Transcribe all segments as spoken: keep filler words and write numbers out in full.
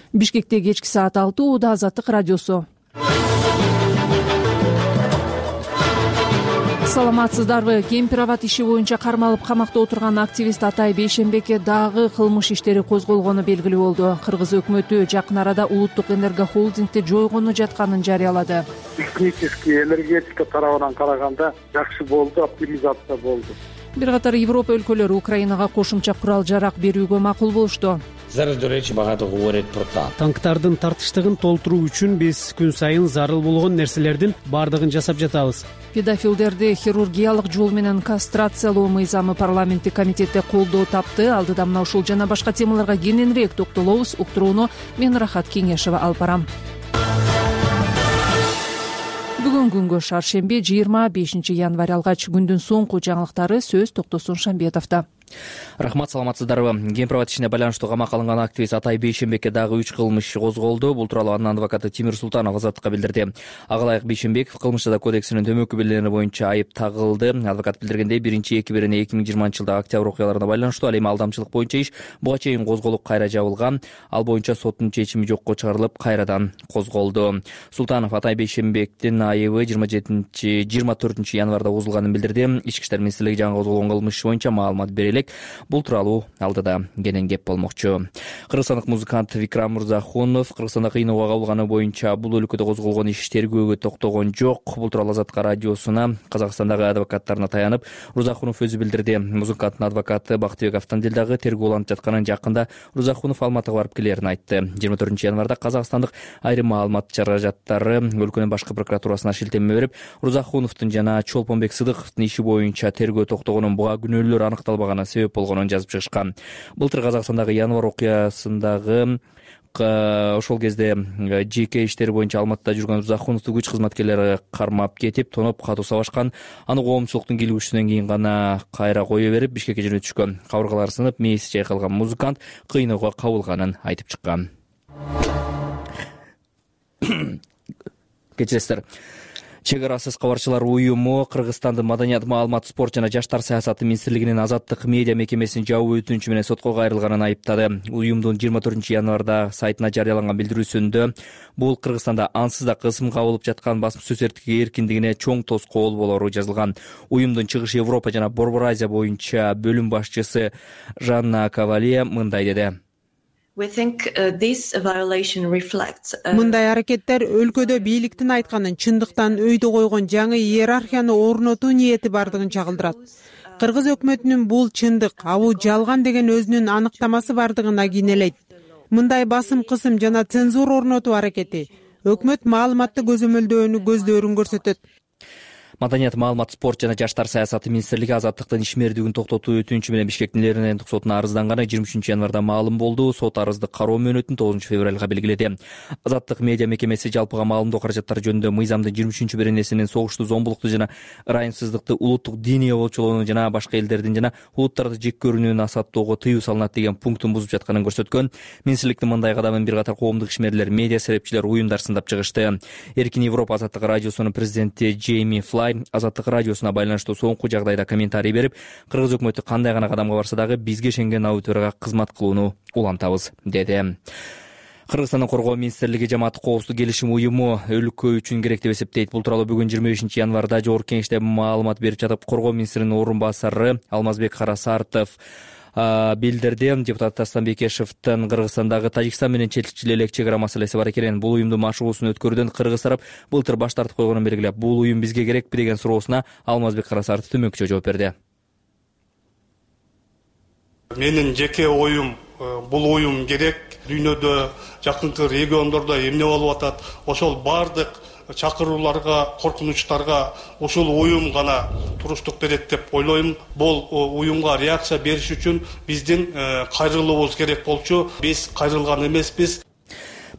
Бишкекте кечки саат алты Ууда Азаттык радиосу. Саламатсыздарбы? Кемпир-абад иши боюнча кармалып камакта отурган активист Атай Бейшенбекке дагы кылмыш иштери козголгону белгилүү болду. Кыргыз өкмөтү жакын арада улуттук энергохолдингди жойгону жатканын жарыялады. Технический энергетика тарабынан караганда жакшы болду, оптимизация болду. Бир катар Европа өлкөлөрү Украинага кошумча курал жарак берүүгө макул болушту. Танктардын тартыштыгын толтуруу үчүн биз күн сайын зарыл болгон нерселердин баардыгын жасап жатабыз. Педофилдерди хирургиялык жол менен кастрациялоо мыйзамы парламенттик комитетте колдоо тапты. Алдыда мына ушул жана башка темаларга кененирээк токтолобуз. Уктурууну мен Рахат Кеңешева алып барам. Бүгүн күнгө шаршемби жыйырма бешинчи январь алгач күндүн соңку жаңылыктары сөз Токтосун Шамбетовдо. Рахмат, саламатсыздарбы? Кемпир-абад ишине байланыштуу камакка алынган активист Атай Бейшенбекке дагы үч кылмыш козголду. Бул тууралуу анын адвокаты Тимир Султанов Азаттыкка билдирди. Ага ылайык Бейшенбеков кылмыш жаза кодексинин төмөнкү белгилери боюнча айып тагылды. Адвокат билдиргендей, биринчи эки бирини эки миң жыйырманчы жылдагы октябрь окуяларына байланыштуу ал эми алдамчылык боюнча иш буга чейин козголуп кайра жабылган. Ал боюнча соттун чечими жокко чыгарылып, кайрадан козголду. Султанов Атай Бейшенбектин айыбы жыйырма жетинчи жыйырма төртүнчү январда узулганын билдирди. Ички иштер министрлиги жаңы козголгон кылмыш боюнча маалымат бере элек. Бул тууралуу алдыда кенен кеп болмокчу. Кыргызстандык музыкант Викрам Мырзахунов Кыргызстанда кыйноого кабылганы боюнча бул өлкөдө козголгон иш тергөөгө токтогон жок. Бул тууралуу Азаттык радиосуна Казакстандагы адвокаттарына таянып Мырзахунов өзү билдирди. Музыканттын адвокаты Бактыбек Автандил дагы тергөө уланып жатканын, жакында Мырзахунов Алматыга барып келерин айтты. жыйырма төртүнчү январда казакстандык айрым маалымат чаражаттары өлкөнүн башкы прокуратурасына шилтеме берип, Мырзахуновдун жана Чолпонбек Сыдыковдун иши боюнча тергөө токтогонун, буга күнөөлөр аныкталбаганына себеп болгонун жазып чыгышкан. Былтыр Казакстандагы январь окуясындагы ошол кезде жеке иштери боюнча Алматыда жүргөн Мырзахуновду күч кызматкерлери кармап кетип, тоноп катуу сабашкан. Аны коомчулуктун келгүсүнөн кийин гана кайра кое берип, Бишкекке жөнөтүшкөн. Кабыргалары сынып, мээси чайкалган музыкант кыйноого кабылганын айтып чыккан. Кечиресиздер. Чек арасыз кабарчылар уюму Кыргызстандын Маданият, маалымат, спорт жана жаштар саясаты министрлигинин Азаттык медиа мекемесинин жабуу өтүнүчү менен сотко кайрылганын айыптады. Уюмдун жыйырма төртүнчү январда сайтына жарыяланган билдирүүсүндө бул Кыргызстанда ансыз да кысым кабылып жаткан басма сөз эркиндигине чоң тоскоол болору жазылган. Уюмдун Чыгыш Европа жана Борбор Азия боюнча бөлүм башчысы Жанна Кавалия мындай деди. Мындай аракеттер өлкөдө бийликтин айтканын чындыктан өйдө койгон жаңы иерархияны орнотуу ниети бардыгын чагылдырат. Кыргыз өкмөтүнүн бул чындык, а бул жалган деген өзүнүн аныктамасы бардыгына кийинелейт. Мындай басым, кысым жана цензура орнотуу аракети өкмөт маалыматты көзөмөлдөөнү көздөрүн көрсөтөт. Маданият, маалымат, спорт жана жаштар саясаты министрлиги Азаттыктын ишмердигин токтотуу өтүнүчү менен Бишкектин Лернендик сотуна арызданганы жыйырма үчүнчү январда маалым болду. Сот арызды кароо мөөнөтүн тогузунчу февралга белгиледи. Азаттык медиа мекемеси жалпыга маалымдоо каражаттары жөнүндө мыйзамдын жыйырма үчүнчү беренесинин согушту, зомбулукту жана ырайымсыздыкты, улуттук диний оболчолоону жана башка элдердин жана улуттарды жек көрүүнү насааттоого тыюу салынат деген пунктун бузуп жатканын көрсөткөн. Министрликтин мындай кадамын бир катар коомдук ишмерлер, медиа серепчилер, уюмдар сындап чыгышты. Эркин Европа Азаттык радиосунун президенти Джейми Флай Азаттык радиосуна байланыштуу соңку жагдайда комментарий берип, Кыргыз өкмөтү кандай гана кадамга барса дагы бизге Шенген аудиторияга кызмат кылууну улантабыз, деди. Кыргызстандын коргоо министрлиги жамааттык коопсуздук келишим уюму өлкө үчүн керек деп эсептейт. Бул тууралуу бүгүн жыйырма бешинчи январда Жогорку Кеңеште маалымат берип жатып, коргоо министринин орун басары Алмазбек Карасартов билдирди. Депутат Дастан Бекешевдин Кыргызстандагы Тажикстан менен чечиле элек чек ара маселеси бар экен. Бул уюмдун машыгуусун өткөрүүдөн Кыргыз тарап былтыр баш тартып койгонун белгилеп, бул уюм бизге керекпи деген суроосуна Алмазбек Карасартов төмөнкүчө жооп берди. Менин жеке оюм, бул уюм керек. Дүйнөдө, жакынкы региондордо эмне болуп атат, ошол бардык чакырууларга, коркунучтарга ушул уюм гана туруштук берет деп ойлойм. Бул уюмга реакция бериш үчүн биздин кайрылуубуз керек болчу. Биз кайрылган эмеспиз.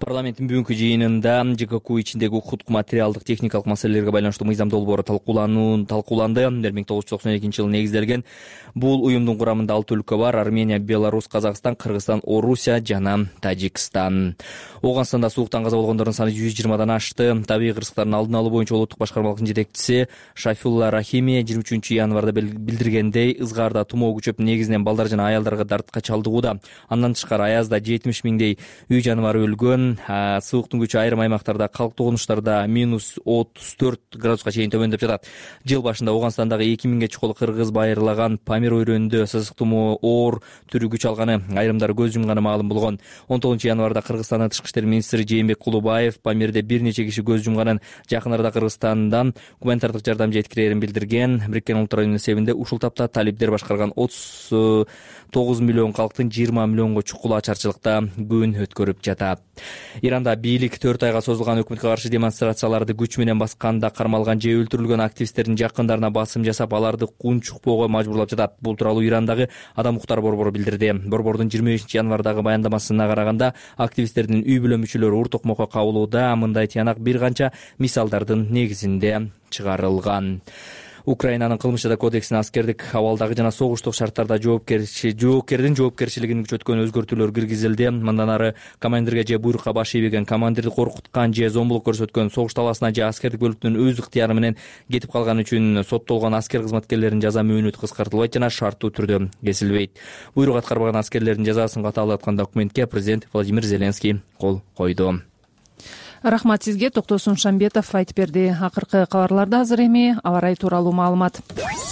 Парламенттин бүгүнкү жыйынында ЖКК ичиндеги укуктук материалдык техникалык маселелерге байланыштуу мыйзам долбоору талкууланды. бир миң тогуз жүз токсон экинчи жылы негизделген бул уюмдун курамында алты өлкө бар: Армения, Беларусь, Казакстан, Кыргызстан, Орусия жана Тажикстан. Ооганстанда сууктан каза болгондордун саны жүз жыйырмадан ашты. Табигый кырсыктардын алдын алуу боюнча улуттук башкармалыктын жетекчиси Шафиулла Рахими жыйырма үчүнчү январда билдиргендей, ызгаарда тумоо күчөп, негизинен балдар жана аялдарга дартка чалдыгууда. Андан тышкары аязда жетимиш миңдей үй жаныбары өлгөн. Сууктун күчү айрым аймактарда, калктуу конуштарда минус отуз төрт градуска чейин төмөндөп жатат. Жыл башында Ооганстандагы эки миңге чукул кыргыз байырлаган Памир өрөөнүндө сасык тумоо оор түрү күч алганы, айрымдары көз жумганы маалым болгон. он тогузунчу январда Кыргызстандын тышкы иштер министри Жээнбек Кулубаев Памирде бир нече киши көз жумганын, жакын арада Кыргызстандан гуманитардык жардам жеткирерин билдирген. Бириккен Улуттар Уюмунун эсебинде ушул тапта талибдер башкарган отуз тогуз миллион калктын жыйырма миллионго чукул ачарчылыкта күн өткөрүп жатат. Иранда бийлик төрт айга созулган өкмөткө каршы демонстрацияларды күч менен басканда кармалган же өлтүрүлгөн активисттердин жакындарына басым жасап, аларды кун чукпоого мажбурлап жатат. Бул тууралуу Ирандагы Адам укуктары борбору билдирди. Борбордун жыйырма бешинчи январдагы баяндамасына караганда, активисттердин үй бүлө мүчөлөрү ур токмокко кабылууда. Мындай тыянак бир канча мисалдардын негизинде чыгарылган. Украинанын кылмыш жада кодексине аскердик абалдагы жана согуштук шарттарда жоопкердин жоопкерчилигин күчөткөн өзгөртүүлөр киргизилди. Мындан ары командирге же буйрукка баш ийбеген, командирди коркуткан же зомбулук көрсөткөн, согуш таласына же аскердик бөлүктүн өз ыктыяры менен кетип калганы үчүн соттолгон аскер кызматкерлеринин жаза мөөнөтү кыскартылбайт жана шарттуу түрдө кесилбейт. Буйрук аткарбаган аскерлердин жазасын катаалаткан документке президент Владимир Зеленский кол койду. Рахмат сизге, Токтосун Шамбетов айтып берди. Акыркы кабарларда азыр эми аба ырайы тууралуу маалымат.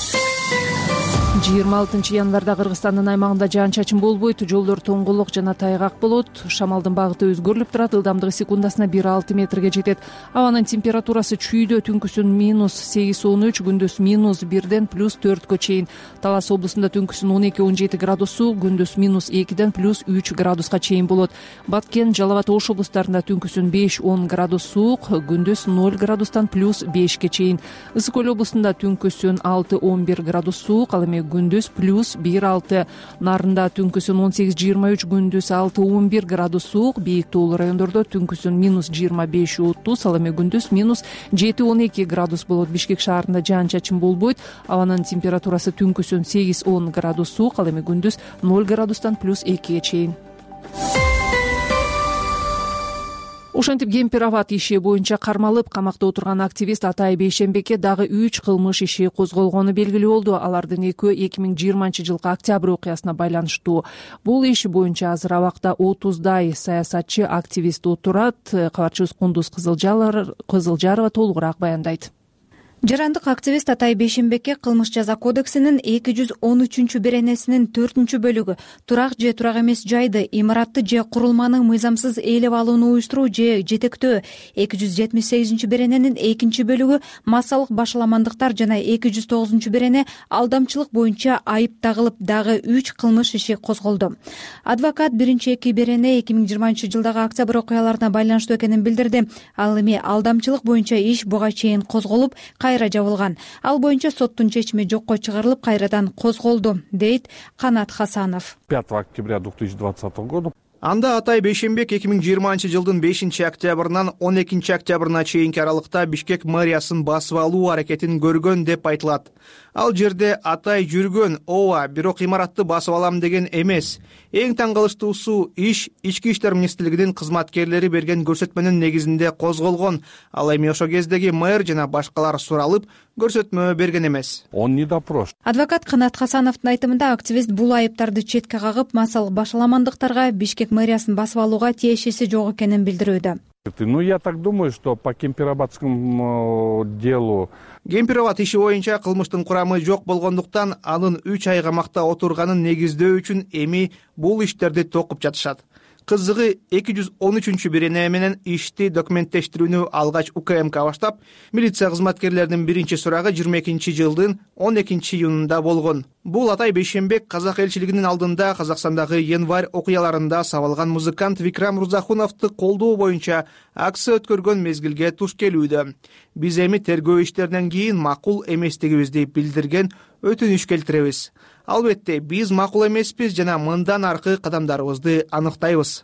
жыйырма алтынчы январда Кыргызстандын аймагында жаан-чачын болбойт, жолдор тоңголок жана тайгак болот. Шамалдын багыты өзгөрүлүп турат, ылдамдыгы секундасына бир алты метрге жетет. Абанын температурасы чүйдө түнкүсүн минус сегиз он үч, күндүз минус бирден плюс төрткө чейин. Талас облусунда түнкүсүн он эки он жети градус суук, күндүз минус экиден плюс үч градуска чейин болот. Баткен, Жалал абад, Ош облустарында түнкүсүн беш он градус суук, күндүз ноль градустан плюс бешке чейин. Ысык көл облусунда түнкүсүн алты он бир градус суук, ал эми күндүз плюс бир алты. Нарында түнкүсүн он сегиз жыйырма үч, күндүз алты он бир градус суук. Бийик тоолуу райондордо түнкүсүн минус жыйырма беш отуз, ал эми күндүз минус жети он эки градус болот. Бишкек шаарында жаан-чачын болбойт. Абанын температурасы түнкүсүн сегиз он градус суук, ал эми күндүз ноль градустан плюс экиге чейин. Ошентип Кемпир Абад иши боюнча кармалып камакта отурган активист Атай Бейшенбекке дагы үч кылмыш иши козголгону белгилүү болду. Алардын экөө эки миң жыйырманчы жылкы октябрь окуясына байланыштуу. Бул иш боюнча азыр абакта отуздай саясатчы активист отурат. Кабарчыбыз Кундуз Кызылжарова толугураак баяндайт. Жарандык активист Атай Бейшенбекке кылмыш жаза кодексинин эки жүз он үчүнчү беренесинин төртүнчү бөлүгү турак же турак эмес жайды, имаратты же курулманы мыйзамсыз ээлеп алууну уюштуруу же жетектөө, эки жүз жетимиш сегизинчи берененин экинчи бөлүгү массалык башаламандыктар жана эки жүз тогузунчу берене алдамчылык боюнча айып тагылып, дагы үч кылмыш иши козголду. Адвокат биринчи эки берене эки миң жыйырманчы жылдагы октябрь окуяларына байланыштуу экенин билдирди. Ал эми алдамчылык боюнча иш буга чейин козголуп, кайра жабылган. Ал боюнча соттун чечими жокко чыгарылып, кайрадан козголду, дейт Канат Хасанов. пятого октября две тысячи двадцатого года Анда Атай Бейшенбек эки миң жыйырманчы жылдын бешинчи октябрынан он экинчи октябрына чейинки аралыкта Бишкек мэриясын басып алуу аракетин көргөн деп айтылат. Ал жерде Атай жүргөн, ооба, бирок имаратты басып алам деген эмес. Эң таң калыштуусу иш Ички иштер министрлигинин кызматкерлери берген көрсөтмөнүн негизинде козголгон. Ал эми ошо кездеги мэр жана башкалар суралып, көрсөтмө берген эмес. Он не допрошен. Адвокат Канат Хасановдун айтымында активист бул айыптарды четке кагып, массалык башаламандыктарга Бишкек мэриясын басып алууга тиешеси жок экенин билдирүүдө. Ну, я так думаю, что по Кемпир-Абадскому делу Кемпир Абад иши боюнча кылмыштын курамы жок болгондуктан анын үч ай камакта отурганын негиздөө үчүн эми бул иштерди токуп жатышат. Кызыгы эки жүз он үчүнчү берене менен ишти документтештирүүнү алгач УКМК баштап, милиция кызматкерлеринин биринчи сурагы жыйырма экинчи жылдын он экинчи июнунда болгон. Бул Атай Бейшенбек казак элчилигинин алдында Казакстандагы январь окуяларында сабалган музыкант Викрам Рузахуновду колдоо боюнча акция өткөргөн мезгилге туш келүүдө. Биз эми тергөө иштеринен кийин макул эместигибизди билдирген өтүнүш келтиребиз. Албетте, биз макул эмеспиз жана мындан аркы кадамдарыбызды аныктайбыз.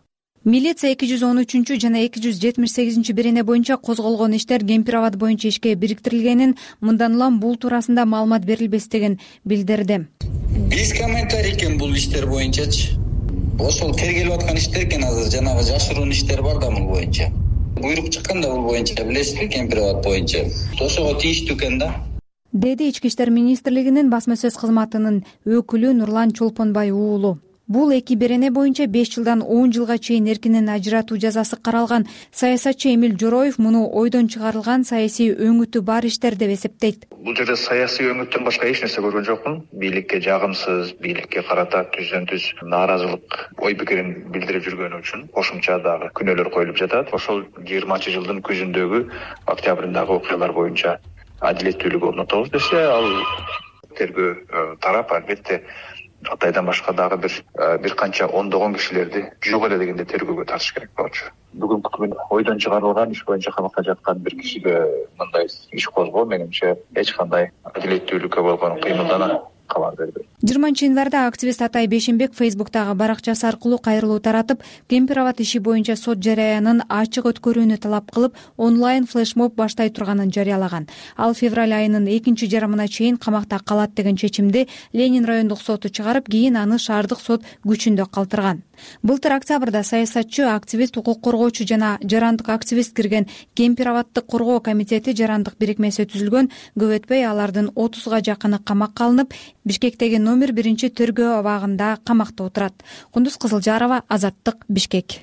милиция эки жүз он үчүнчү жана эки жүз жетимиш сегизинчи берене боюнча козголгон иштер Кемпир абад боюнча ишке бириктирилгенин, мындан улам бул туурасында маалымат берилбестигин билдирди. Биз комментарий экен бул иштер боюнчачы. Ошол тергелип аткан иштер экен, азыр жанагы жашыруун иштер бар да бул боюнча. Буйрук чыккан да бул боюнча, билесизби, Кемпир абад боюнча. Ошого тийиштүү экен да. Деди Ички иштер министрлигинин басма сөз кызматынын өкүлү Нурлан Чолпонбай уулу. Бул эки берене боюнча беш жылдан он жылга чейин эркинен ажыратуу жазасы каралган. Саясатчы Эмил Жороев муну ойдон чыгарылган саясий өңүтү бар иштер деп эсептейт. Бул жерде саясий өңүттөн башка эч нерсе көргөн жокмун. Бийликке жагымсыз, бийликке карата түздөн түз нааразылык ой пикирин билдирип жүргөнү үчүн кошумча дагы күнөөлөр коюлуп жатат. Ошол жыйырманчы жылдын күзүндөгү, октябрындагы окуялар боюнча адилеттүүлүк орнотобуз десе, ал тергөө тарап албетте Атайдан башка дагы бир бир канча ондогон кишилерди жок эле дегенде тергөөгө тартыш керек болчу. Бүгүнкү күн ойдон чыгарылган иш боюнча камакта жаткан бир кишиге мындай иш козгоо менимче эч кандай адилеттүүлүккө болгон кыймылдана кабар берди. жыйырманчы январда активист Атай Бейшенбек Фейсбуктагы баракчасы аркылуу кайрылуу таратып, Кемпир абад иши боюнча сот жараянын ачык өткөрүүнү талап кылып, онлайн флешмоб баштай турганын жарыялаган. Ал февраль айынын экинчи жарымына чейин камакта калат деген чечимди Ленин райондук соту чыгарып, кийин аны шаардык сот күчүндө калтырган. Былтыр октябрда саясатчы, активист, укук коргоочу жана жарандык активист кирген Кемпир абадты коргоо комитети жарандык бирикмеси түзүлгөн. Көп өтпөй алардын отузга жакыны камакка алынып, Бишкектеги номер биринчи тергөө абагында камакта отурат. Кундуз Кызылжарова, Азаттык, Бишкек.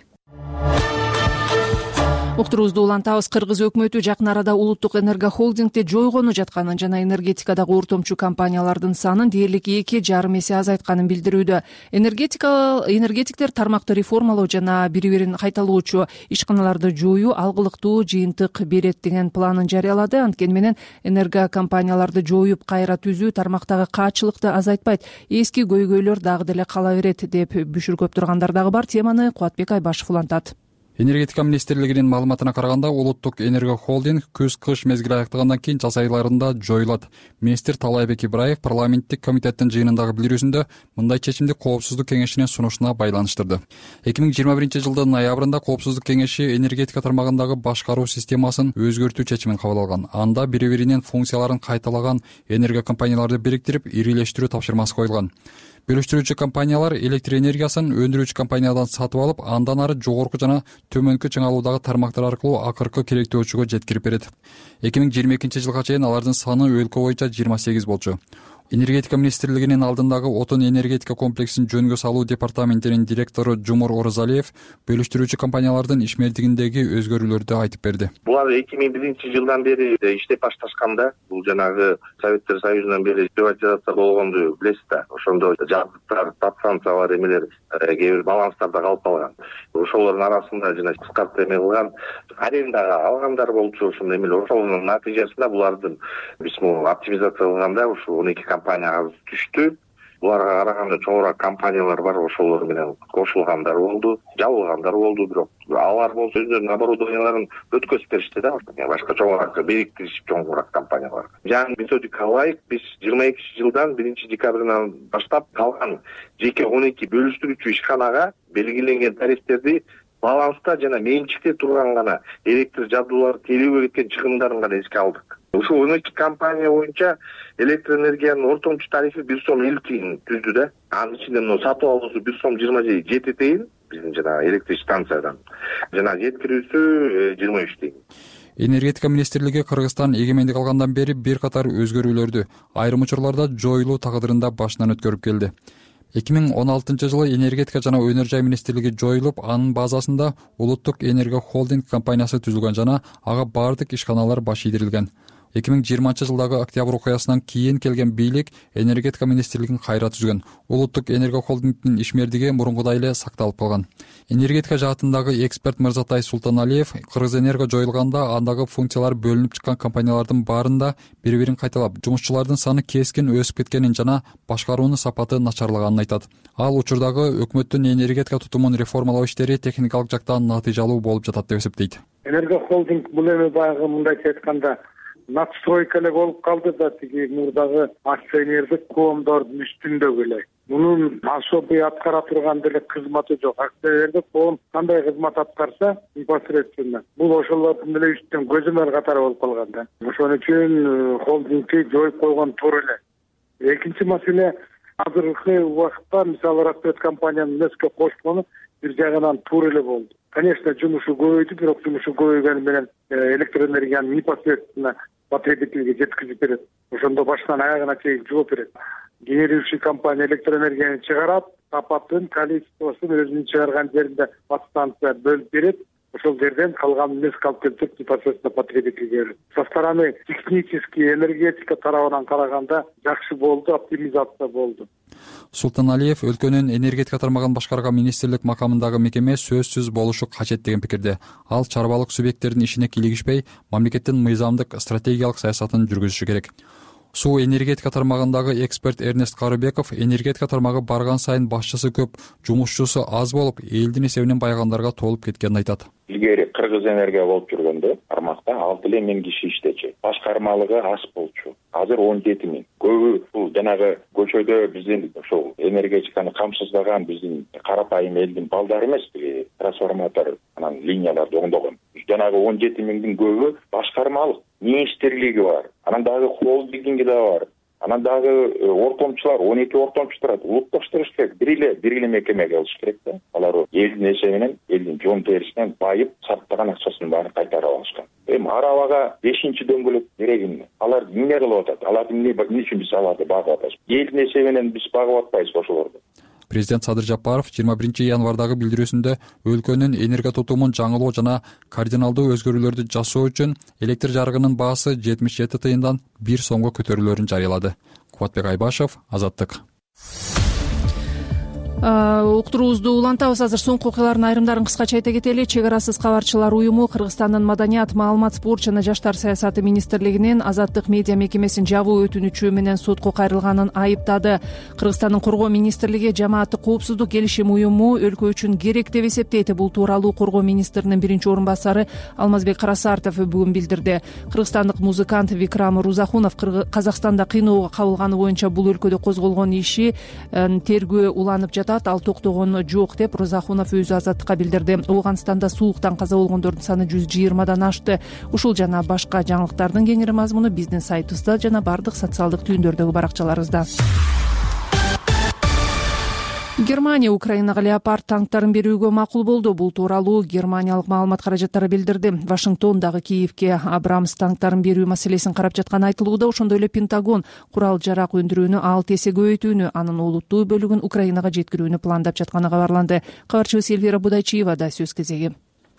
Уктуруубузду улантабыз. Кыргыз өкмөтү жакын арада улуттук энергохолдингди жойгону жатканын жана энергетикадагы ортомчу компаниялардын санын дээрлик эки жарым эсе азайтканын билдирүүдө. Энергетика энергетиктер тармакты реформалоо жана бири-бирин кайталоочу ишканаларды жоюу алгылыктуу жыйынтык берет деген планын жарыялады. Анткени менен энергокомпанияларды жоюп кайра түзүү тармактагы каачылыкты азайтпайт, эски көйгөйлөр дагы деле кала берет деп бүшүркөп тургандар дагы бар. Теманы Кубатбек Айбашев улантат. Энергетика министрлигинин маалыматына караганда, улуттук энергохолдинг күз-кыш мезгили аяктагандан кийин жаз айларында жоюлат. Министр Талайбек Ибраев парламенттик комитеттин жыйынындагы билдирүүсүндө мындай чечимди Коопсуздук кеңешинин сунушуна байланыштырды. эки миң жыйырма биринчи жылдын ноябрында Коопсуздук кеңеши энергетика тармагындагы башкаруу системасын өзгөртүү чечимин кабыл алган. Анда бири-биринин функцияларын кайталаган энергокомпанияларды бириктирип, ирилештирүү тапшырмасы коюлган. Бөлүштүрүүчү компаниялар электр энергиясын өндүрүүчү компаниядан сатып алып, андан ары жогорку жана төмөнкү чыңалуудагы тармактар аркылуу акыркы керектөөчүгө жеткирип берет. эки миң жыйырма экинчи жылга чейин алардын саны өлкө боюнча жыйырма сегиз болчу. Энергетика министрлигинин алдындагы отун энергетика комплексин жөнгө салуу департаментинин директору Жумур Орозалиев бөлүштүрүүчү компаниялардын ишмердигиндеги өзгөрүүлөрдү айтып берди. Булар эки миң биринчи жылдан бери иштеп башташканда, бул жанагы Советтер Союзунан бери приватизация болгонду билесиз да. Ошондо жаздыктар, подстанциялар эмелер, кээ бир баланстарда калып калган. Ошолордун арасында жана кыскартып эме кылган, арендага алгандар болчу, ошондой эмелер. Ошонун натыйжасында булардын биз могу оптимизация кылганда ушу он эки компания түштү. Буларга караганда чоңураак компаниялар бар, ошолор менен кошулгандар болду, жабылгандар болду, бирок алар болсо өздөрүнүн оборудованияларын өткөзүп беришти да, башка чоңураак бириктиришип чоңураак компаниялар. Жаңы методика ылайык биз жыйырма экинчи жылдан биринчи декабрынан баштап калган жеке он эки бөлүштүрүүчү ишканага белгиленген тарифтерди баланста жана менчикте турган гана электр жабдуулары тейлөөгө кеткен чыгымдарын гана эске алдык. Ушул он эки компания боюнча электр энергиянын ортомчу тарифи бир сом элүү тыйын түздү да. Анын ичинде мына сатып алуусу бир сом жыйырма жети тыйын биздин жана электр станциядан. Жана жеткирүүсү жыйырма үч тыйын. Энергетика министрлиги Кыргызстан эгемендик алгандан бери бир катар өзгөрүүлөрдү, айрым учурларда жоюлуу тагдырында башынан өткөрүп келди. эки миң он алтынчы жылы энергетика жана өнөр жай министрлиги жоюлуп, анын базасында улуттук энергохолдинг компаниясы түзүлгөн жана ага бардык ишканалар баш ийдирилген. эки миң жыйырманчы жылдагы октябрь окуясынан кийин келген бийлик энергетика министрлигин кайра түзгөн. Улуттук энергохолдингдин ишмердиги мурункудай эле сакталып калган. Энергетика жаатындагы эксперт Мырзатай Султаналиев Кыргызэнерго жоюлганда андагы функциялар бөлүнүп чыккан компаниялардын баарында бири-бирин кайталап, жумушчулардын саны кескин өсүп кеткенин жана башкаруунун сапаты начарлаганын айтат. Ал учурдагы өкмөттүн энергетика тутумун реформалоо иштери техникалык жактан натыйжалуу болуп жатат деп эсептейт. Энергохолдинг бул эми баягы мындайча айтканда надстройка эле болуп калды да, тиги мурдагы акционердик коомдордун үстүндөгү эле. мунун особый аткара турган деле кызматы жок. Акселердик фонд кандай кызмат аткарса непосредственно бул ошолордун деле үстүнөн көзөмөл катары болуп калган да. Ошон үчүн холдингди жоюп койгон туура эле. Экинчи маселе, азыркы убакытта мисалы Ростет компаниянын мөскө кошкону бир жагынан туура эле болду. Конечно, жумушу көбөйдү, бирок жумушу көбөйгөнү менен электроэнергияны непосредственно потребительге жеткизип берет. Ошондо баштан аягына чейин жооп берет. Генерирующий компания электроэнергияны чыгарат, сапатын, количествосун өзүнүн чыгарган жеринде подстанция бөлүп берет. Ошол жерден калган мезг алып келип непосредственно потребительге берет. Со стороны технический, энергетика тарабынан караганда жакшы болду, оптимизация болду. Султаналиев өлкөнүн энергетика тармагын башкарган министрлик макамындагы мекеме сөзсүз болушу кажет деген пикирде. Ал чарбалык субъекттердин ишине кийлигишпей, мамлекеттин мыйзамдык стратегиялык саясатын жүргүзүшү керек. Суу энергетика тармагындагы эксперт Эрнест Карыбеков энергетика тармагы барган сайын башчысы көп, жумушчусу аз болуп, элдин эсебинен байыгандарга толуп кеткенин айтат. Илгери Кыргыз энергия болуп жүргөндө тармакта алты эле миң киши иштечү. Башкармалыгы аз болчу. Азыр он жети миң. Көбү бул жанагы көчөдө биздин ошол энергетиканы камсыздаган биздин карапайым элдин балдары эмес, трансформатор анан линияларды оңдогон. Жанагы он жети миңдин көбү башкармалык, министрлиги бар. Анан дагы холдинги да бар. Анан дагы ортомчулар, он эки ортомчу турат. Улутташтырыш керек. Бир эле, бир эле мекемеге алыш керек да. Алар элдин эсебинен, элдин жон терисинен байып, саттаган акчасын баарын кайтарып алышкан. Эми арабага бешинчи дөңгөлөк керек эмне? Алар эмне кылып атат? Аларды эмне үчүн биз аларды багып атабыз? Элдин эсебинен биз багып атпайбызбы ошолорду? Президент Садыр Жапаров жыйырма биринчи январдагы билдирүүсүндө өлкөнүн энергия тутумун жаңылоо жана кардиналдуу өзгөрүүлөрдү жасоо үчүн электр жарыгынын баасы жетимиш жети тыйындан бир сомго көтөрүлөөрүн жарыялады. Кубатбек Айбашев, Азаттык. Уктуруубузду улантабыз. Азыр соңку окуялардын айрымдарын кыскача айта кетели. Чек арасыз кабарчылар уюму Кыргызстандын Маданият, маалымат, спорт жана жаштар саясаты министрлигинин Азаттык медиа мекемесин жабуу өтүнүчү менен сотко кайрылганын айыптады. Кыргызстандын коргоо министрлиги жамааттык коопсуздук келишим уюму өлкө үчүн керек деп эсептейт. Бул тууралуу коргоо министринин биринчи орун басары Алмазбек Карасартов бүгүн билдирди. Кыргызстандык музыкант Викрам Рузахунов Казакстанда кыйноого кабылганы боюнча бул өлкөдө козголгон иши тергөө уланып жатат. Ал токтогон жок деп Рузахунов өзү Азаттыкка билдирди. Ооганстанда сууктан каза болгондордун саны жүз жыйырмадан ашты. Ушул жана башка жаңылыктардын кеңири мазмуну биздин сайтыбызда жана бардык социалдык түйүндөрдөгү баракчаларыбызда. Германия Украинага леопард танктарын берүүгө макул болду. Бул тууралуу германиялык маалымат каражаттары билдирди. Вашингтон дагы Киевке Абрамс танктарын берүү маселесин карап жатканы айтылууда. Ошондой эле Пентагон курал жарак өндүрүүнү алты эсе көбөйтүүнү, анын олуттуу бөлүгүн Украинага жеткирүүнү пландап жатканы кабарланды. Кабарчыбыз Эльвира Будайчиевада сөз кезеги.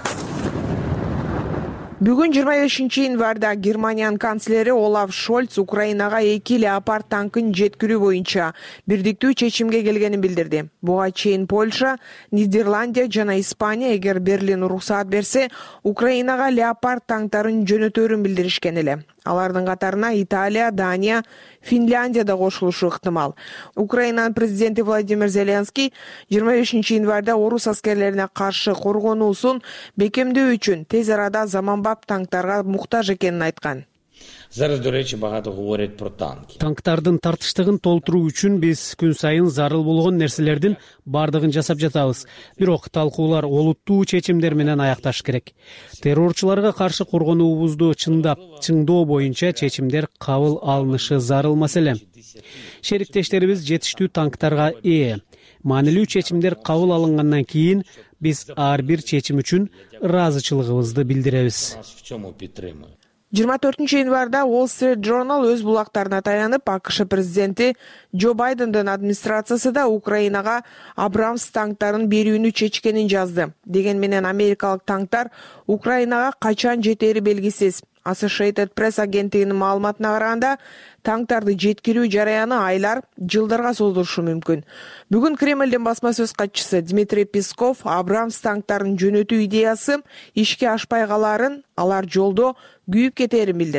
Бүгүн жыйырма бешинчи январда Германиянын канцлери Олаф Шольц Украинага эки леопард танкын жеткирүү боюнча бирдиктүү чечимге келгенин билдирди. Буга чейин Польша, Нидерландия жана Испания эгер Берлин уруксаат берсе, Украинага леопард танктарын жөнөтөөрүн билдиришкен эле. Алардын катарына Италия, Дания, Финляндия да кошулушу ыктымал. Украинанын президенти Владимир Зеленский жыйырма бешинчи январда орус аскерлерине каршы коргонуусун бекемдөө үчүн тез арада заманбап танктарга муктаж экенин айткан. Зараз, до речі, багато говорять про танки. Танктардын тартыштыгын толтуруу үчүн биз күн сайын зарыл болгон нерселердин бардыгын жасап жатабыз. Бирок талкуулар олуттуу чечимдер менен аякташ керек. Террорчуларга каршы коргонуубузду чындап, чыңдоо боюнча чечимдер кабыл алынышы зарыл маселе. Шериктештерибиз жетиштүү танктарга ээ. Маанилүү чечимдер кабыл алынгандан кийин биз ар бир чечим үчүн ыраазычылыгыбызды билдиребиз. жыйырма төртүнчү январда Wall Street Journal өз булактарына таянып, АКШ президенти Джо Байдендин администрациясы да Украинага Абрамс танктарын берүүнү чечкенин жазды. Деген менен америкалык танктар Украинага качан жетери белгисиз. Associated Press агенттигинин маалыматына караганда, танктарды жеткирүү жараяны айлар, жылдарга созулушу мүмкүн. Бүгүн Кремлдин басма сөз катчысы Дмитрий Песков Абрамс танктарын жөнөтүү идеясы ишке ашпай каларын, алар жолдо күйүп кетерин билдирди.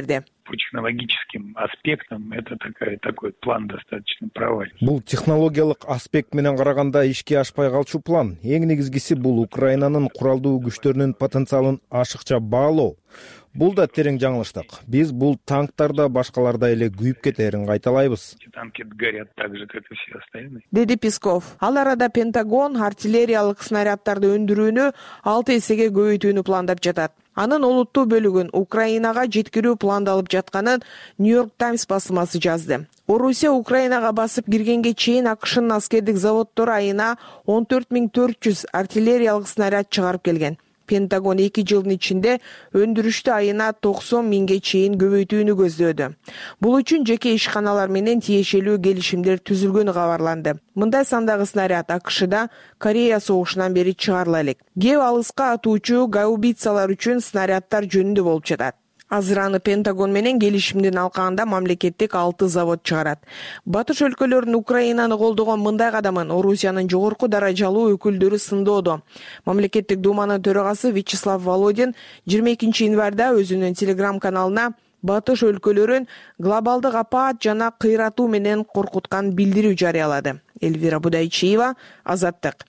по технологическим аспектам это такая такой план достаточно провальный. Бул технологиялык аспект менен караганда ишке ашпай калчу план. Эң негизгиси бул Украинанын куралдуу күчтөрүнүн потенциалын ашыкча баалоо. Бул да терең жаңылыштык. Биз бул танктарда башкаларда эле күйүп кетерин кайталайбыз. Танки горят так же, как и все остальные. Деди Песков. Ал арада Пентагон артиллериялык снаряддарды өндүрүүнү алты эсеге көбөйтүүнү пландап жатат. Анын олуттуу бөлүгүн Украинага жеткирүү пландалып жатканын Нью-Йорк Таймс басылмасы жазды. Орусия Украинага басып киргенге чейин АКШнын аскердик заводдору айына он төрт миң төрт жүз артиллериялык снаряд чыгарып келген. Пентагон эки жылдын ичинде өндүрүштү айына токсон миңге чейин көбөйтүүнү көздөөдү. Бул үчүн жеке ишканалар менен тиешелүү келишимдер түзүлгөнү кабарланды. Мындай сандагы снаряд АКШда Корея согушунан бери чыгарыла элек. Кеп алыска атуучу гаубицалар үчүн снаряддар жөнүндө болуп жатат. Азыр аны Пентагон менен келишимдин алкагында мамлекеттик алты завод чыгарат. Батыш өлкөлөрүнүн Украинаны колдогон мындай кадамын Орусиянын жогорку даражалуу өкүлдөрү сындоодо. Мамлекеттик думанын төрагасы Вячеслав Володин жыйырма экинчи январда өзүнүн телеграм каналына Батыш өлкөлөрүн глобалдык апаат жана кыйратуу менен коркуткан билдирүү жарыялады. Эльвира Будайчиева, Азаттык.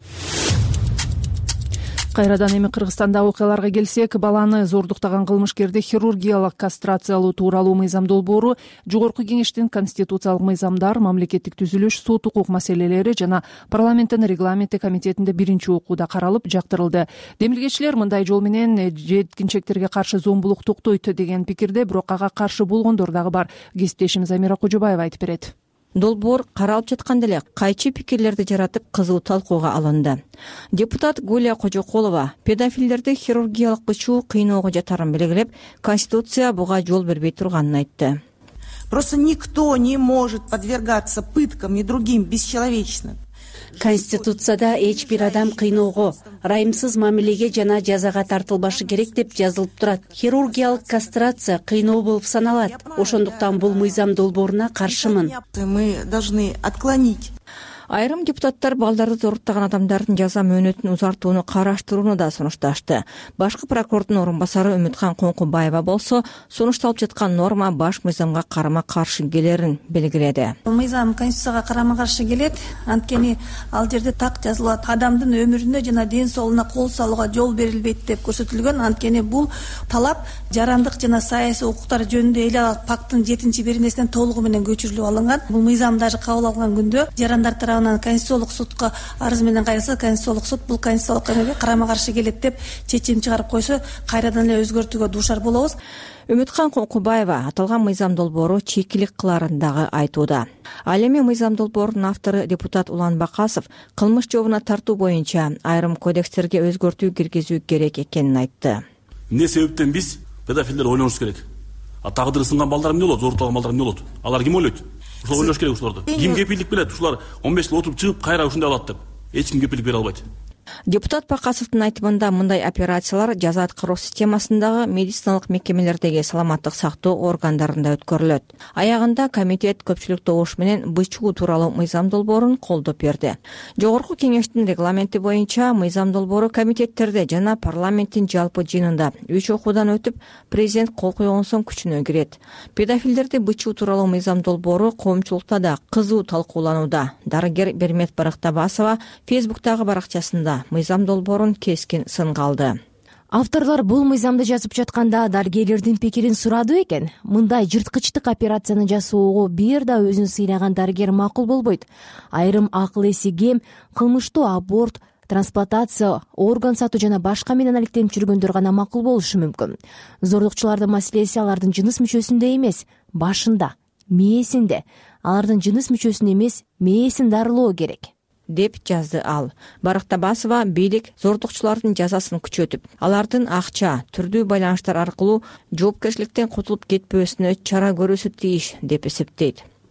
Кайрадан эми Кыргызстанда окуяларга келсек, баланы зордуктаган кылмышкерди хирургиялык кастрациялоо тууралуу мыйзам долбоору Жогорку Кеңештин конституциялык мыйзамдар, мамлекеттик түзүлүш, сот укук маселелери жана парламенттин регламенти комитетинде биринчи окууда каралып, жактырылды. Демилгечилер мындай жол менен жеткинчектерге каршы зомбулук токтойт деген пикирде, бирок ага каршы болгондор дагы бар. Кесиптешим Замира Кожобаева айтып берет. Долбоор каралып жатканда эле кайчы пикирлерди жаратып кызуу талкууга алынды. Депутат Гулия Кожоколова педофилдерди хирургиялык бычуу кыйноого жатарын белгилеп, Конституция буга жол бербей турганын айтты. Просто никто не может подвергаться пыткам и другим бесчеловечным. Конституцияда эч бир адам кыйноого, ырайымсыз мамилеге жана жазага тартылбашы керек деп жазылып турат. Хирургиялык кастрация кыйноо болуп саналат. Ошондуктан бул мыйзам долбооруна каршымын. Мы должны отклонить. Айрым депутаттар балдарды зоруттаган адамдардын жаза мөөнөтүн узартууну караштырууну да сунушташты. Башкы прокурордун орун басары Үмүткан Коңкубаева болсо, сунушталып жаткан норма баш мыйзамга карама каршы келерин белгиледи. Мыйзам Конституцияга карама каршы келет, анткени ал жерде так жазылат: адамдын өмүрүнө жана ден соолугуна кол салууга жол берилбейт деп көрсөтүлгөн. Анткени бул талап жарандык жана саясий укуктар жөнүндө эле пакттын жетинчи беренесинен толугу менен көчүрүлүп алынган. Бул мыйзам даже кабыл алынган күндө жарандар тарабынан Конституциялык сотко арыз менен кайрылса, Конституциялык сот бул конституциялык карама каршы келет деп чечим чыгарып койсо, кайрадан эле өзгөртүүгө дуушар болобуз. Үмүткан Коңкубаева аталган мыйзам долбоору чийкилик кыларын дагы айтууда. Ал эми мыйзам долбоорунун автору депутат Улан Бакасов кылмыш жообуна тартуу боюнча айрым кодекстерге өзгөртүү киргизүү керек экенин айтты. Эмне себептен биз педофилдер ойлонуш керек? А тагдыры сынган балдар эмне болот? Зордуктаган балдар эмне болот? Алар ким ойлойт? Ушул ойлош керек ушуларды. Ким кепилдик берет? Ушулар он беш жыл отуруп чыгып кайра ушундай алат деп. Эч ким кепилдик бере албайт. Депутат Бакасовдун айтымында мындай операциялар жаза аткаруу системасындагы медициналык мекемелердеги саламаттык сактоо органдарында өткөрүлөт. Аягында комитет көпчүлүк добуш менен бычуу тууралуу мыйзам долбоорун колдоп берди. Жогорку Кеңештин регламенти боюнча мыйзам долбоору комитеттерде жана парламенттин жалпы жыйынында үч окуудан өтүп, президент кол койгон соң күчүнө кирет. Педофилдерди бычуу тууралуу мыйзам долбоору коомчулукта да кызуу талкууланууда. Дарыгер Бермет Барактабасова Фейсбуктагы баракчасында мыйзам долбоорун кескин сынга алды. Авторлор бул мыйзамды жазып жатканда дарыгерлердин пикирин сурады экен. Мындай жырткычтык операцияны жасоого бир да өзүн сыйлаган дарыгер макул болбойт. Айрым акыл эси кем кылмыштуу аборт, трансплантация, орган сатуу жана башка менен алектенип жүргөндөр гана макул болушу мүмкүн. Зордукчулардын маселеси алардын жыныс мүчөсүндө эмес, башында, мээсинде. Алардын жыныс мүчөсүн эмес, мээсин дарылоо керек деп жазды ал. Барактабасова бийлик зордукчулардын жазасын күчөтүп, алардын акча, түрдүү байланыштар аркылуу жоопкерчиликтен кутулуп кетпөөсүнө чара көрүүсү тийиш деп эсептейт.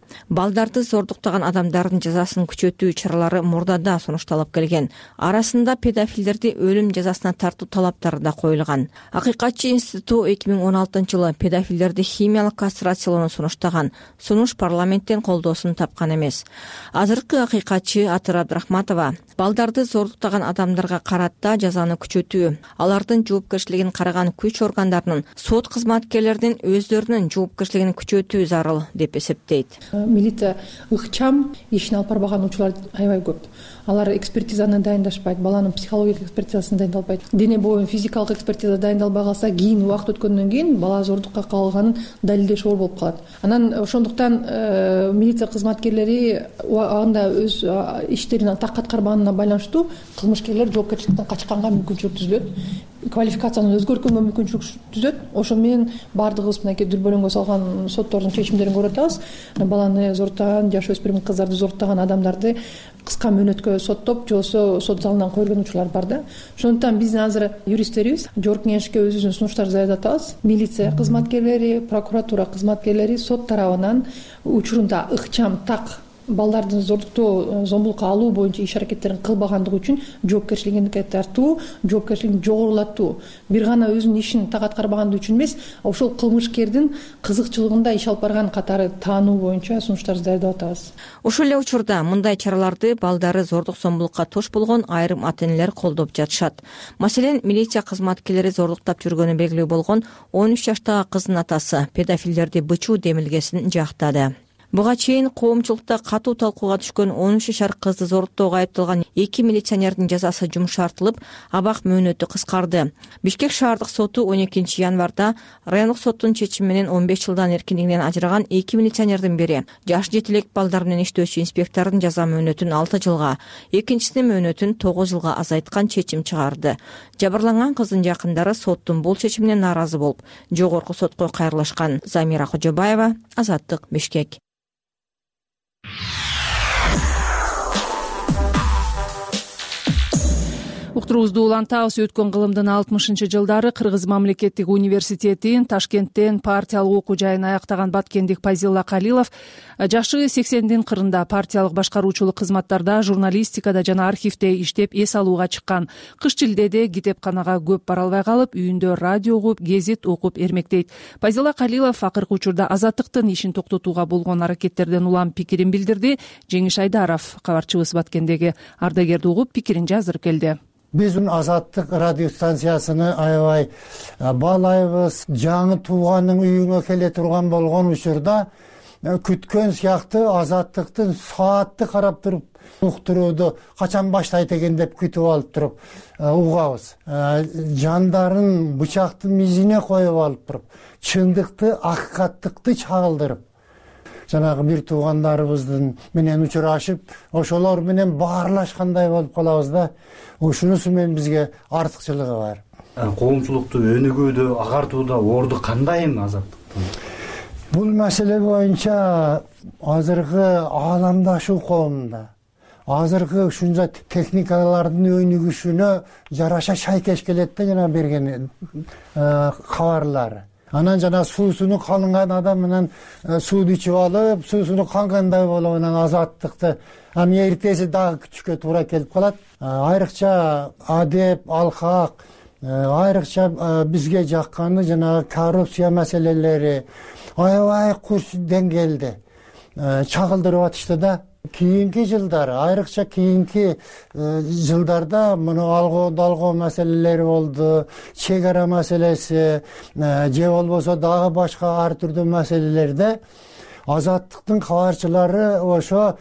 балдарды зордуктаган адамдардын жазасын күчөтүү чаралары мурдада сунушталып келген. Арасында педофилдерди өлүм жазасына тартуу талаптары да коюлган. Акыйкатчы институту эки миң он алтынчы жылы педофилдерди химиялык кастрациялоону сунуштаган. Сунуш парламенттен колдоосун тапкан эмес. Азыркы акыйкатчы Атыр Абдрахматова балдарды зордуктаган адамдарга карата жазаны күчөтүү, алардын жоопкерчилигин караган күч органдарынын, сот кызматкерлеринин өздөрүнүн жоопкерчилигин күчөтүү зарыл деп эсептейт. Милиция ыкчам ишин алып барбаган учурлар аябай көп. Алар экспертизаны дайындашпайт, баланын психологиялык экспертизасын дайындалбайт. Дене боюн физикалык экспертиза дайындалбай калса, кийин убакыт өткөндөн кийин бала зордукка кабылганын далилдеш оор болуп калат. Анан ошондуктан милиция кызматкерлери анда өз иштерин так аткарбаганына байланыштуу кылмышкерлер жоопкерчиликтен качканга мүмкүнчүлүк түзүлөт. Квалификацияны өзгөрткөнгө мүмкүнчүлүк түзөт. Ошо менен баардыгыбыз мынакей дүрбөлөңгө салган соттордун чечимдерин көрүп атабыз. Баланы зордутаган, жаш өспүрүм кыздарды зордутаган адамдарды кыска мөөнөткө соттоп, же болбосо сот залынан коюлган учурлар бар да. Ошондуктан биздин азыр юристтерибиз жогорку кеңешке өзүбүздүн сунуштарды даярдап атабыз. Милиция кызматкерлери, прокуратура кызматкерлери сот тарабынан учурунда ыкчам так балдардын зордуктоо, зомбулукка алуу боюнча иш аракеттерин кылбагандыгы үчүн жоопкерчилигин тартуу, жоопкерчилигин жогорулатуу. Бир гана өзүнүн ишин так аткарбагандыгы үчүн эмес, ошол кылмышкердин кызыкчылыгында иш алып барган катары таануу боюнча сунуштарды даярдап атабыз. Ошол эле учурда мындай чараларды балдары зордук зомбулукка тош болгон айрым ата-энелер колдоп жатышат. Маселен, милиция кызматкерлери зордуктап жүргөнү белгилүү болгон он үч жаштагы кыздын атасы педофилдерди бычуу демилгесин жактады. Буга чейин коомчулукта катуу талкууга түшкөн он үч жашар кызды зордуктоого айыпталган эки милиционердин жазасы жумшартылып, абак мөөнөтү кыскарды. Бишкек шаардык соту он экинчи январда райондук соттун чечими менен он беш жылдан эркиндигинен ажыраган эки милиционердин бири жаш жетилек балдар менен иштөөчү инспектордун жаза мөөнөтүн алты жылга, экинчисинин мөөнөтүн тогуз жылга азайткан чечим чыгарды. Жабырланган кыздын жакындары соттун бул чечимине нааразы болуп, жогорку сотко кайрылышкан. Замира Кожобаева, Азаттык, Бишкек. Уктуруубузду улантабыз. Өткөн кылымдын алтымышынчы жылдары Кыргыз мамлекеттик университетин Ташкенттен партиялык окуу жайын аяктаган баткендик Пайзилла Калилов жашы сексендин кырында партиялык башкаруучулук кызматтарда, журналистикада жана архивде иштеп эс алууга чыккан. Кыш жылдеде китепканага көп бара албай калып, үйүндө радио угуп, гезит окуп эрмектейт. Пайзилла Калилов акыркы учурда Азаттыктын ишин токтотууга болгон аракеттерден улам пикирин билдирди. Жеңиш Айдаров, кабарчыбыз, Баткендеги ардагерди угуп, пикирин жаздырып келди. Биз Азаттык радио станциясыны аябай баалайбыз. Жаңы тууганын үйүңө келе турган болгон учурда күткөн сыяктуу Азаттыктын саатты карап туруп, уктурууду качан баштайт экен деп күтүп алып туруп угабыз. Жандарын бычактын изине коюп алып туруп, чындыкты, акыйкаттыкты чагылдырып, жанагы бир туугандарыбыздын менен учурашып, ошолор менен баарлашкандай болуп калабыз да. Ушунусу менен бизге артыкчылыгы бар. Коомчулукту өнүгүүдө, агартууда орду кандай эми Азаттыктын? Бул маселе боюнча азыркы ааламдашуу коомунда, азыркы ушунча техникалардын өнүгүшүнө жараша шайкеш келет да жана берген кабарлары. Анан жана суусуну калынган адам менен сууну ичип алып, суусуну кангандай болуп, анан Азаттыкты аны эртеси дагы күтүшкө туура келип калат. Айрыкча адеп, алкак, айрыкча бизге жакканы жанагы коррупция маселелери аябай курч деңгээлде чагылдырып атышты да. Кийинки жылдары, айрыкча кийинки жылдарда муну алгоо далгоо маселелери болду, чек ара маселеси, же болбосо дагы башка ар түрдүү маселелерде Азаттыктын кабарчылары ошо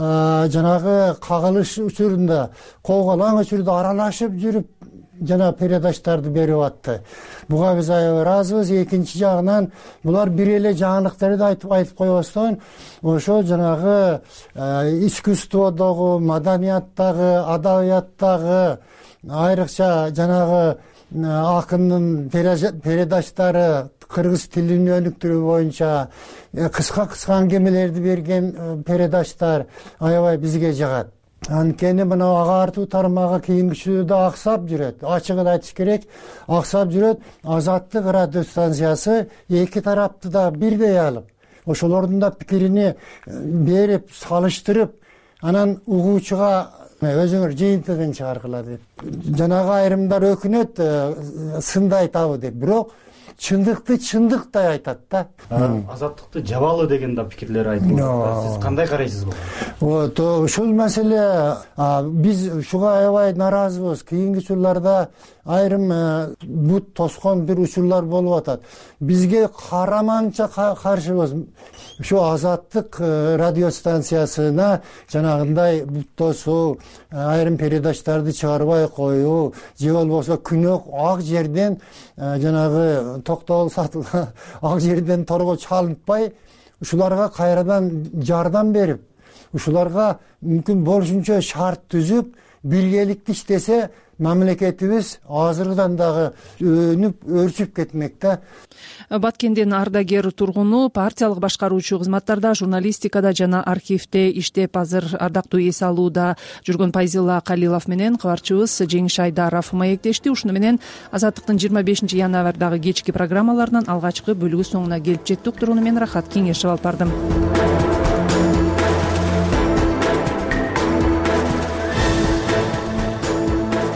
жанагы кагылыш учурунда, кооголаң учурда аралашып жүрүп жана передаштарды берип атты. Буга биз аябай ыраазыбыз. Экинчи жагынан булар бир эле жаңылыктарды айтып айтып койбостон, ошо жанагы искусстводогу, маданияттагы, адабияттагы, айрыкча жанагы акындын передаштары кыргыз тилин өнүктүрүү боюнча кыска-кыска аңгемелерди берген передаштар аябай бизге жагат. Анткени мына агартуу тармагы кийинкичүүдө аксап жүрөт. Ачыгын айтыш керек, аксап жүрөт. Азаттык радио станциясы эки тарапты да бирдей алып, ошолордун да пикирини берип салыштырып анан угуучуга өзүңөр жыйынтыгын чыгаргыла деп жанагы айрымдар өкүнөт, сынды айтабы деп, бирок чындыкты чындыктай айтат да. Азаттыкты жабалы деген да пикирлер айтылып жатат. Сиз кандай карайсыз буга? Вот ушул маселе биз ушуга аябай нааразыбыз. Кийинки учурларда айрым бут тоскон бир учурлар болуп атат. Бизге караманча каршыбыз. Ушу Азаттык радиостанциясына жанагындай бут тосуу, айрым передачтарды чыгарбай коюу, же болбосо күнөө ак жерден жанагы токтогул сатылган ак жерден торго чалынтпай, ушуларга кайрадан жардам берип, ушуларга мүмкүн болушунча шарт түзүп, биргеликте иштесе мамлекетибиз азырдан дагы өнүп өрчүп кетмек да. Баткендин ардагер тургуну партиялык башкаруучу кызматтарда, журналистикада жана архивде иштеп, азыр ардактуу эс алууда жүргөн Пайзилла Калилов менен кабарчыбыз Жеңиш Айдаров маектешти. Ушуну менен Азаттыктын жыйырма бешинчи январдагы кечки программаларынын алгачкы бөлүгү соңуна келип жеттик. Туруну мен Рахат Кеңешев алып бардым.